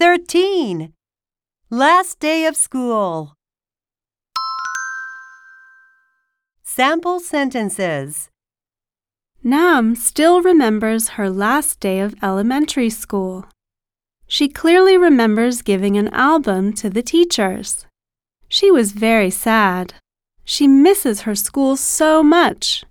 13. Last day of school. Sample sentences. Nam still remembers her last day of elementary school. She clearly remembers giving an album to the teachers. She was very sad. She misses her school so much.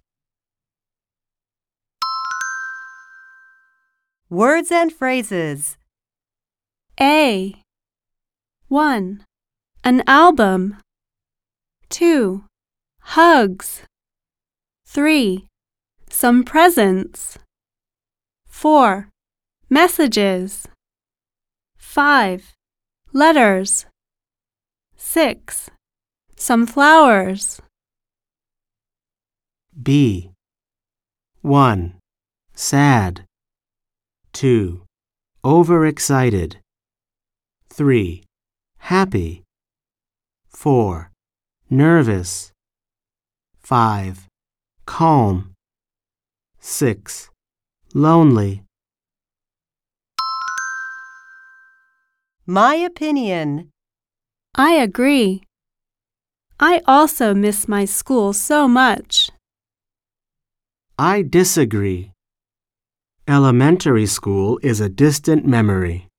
Words and phrases. A. 1. An album. 2. Hugs. 3. Some presents. 4. Messages. 5. Letters. 6. Some flowers. B. 1. Sad. 2. Overexcited. 3. Happy. 4. Nervous. 5. Calm. 6. Lonely. My opinion. I agree. I also miss my school so much. I disagree. Elementary school is a distant memory.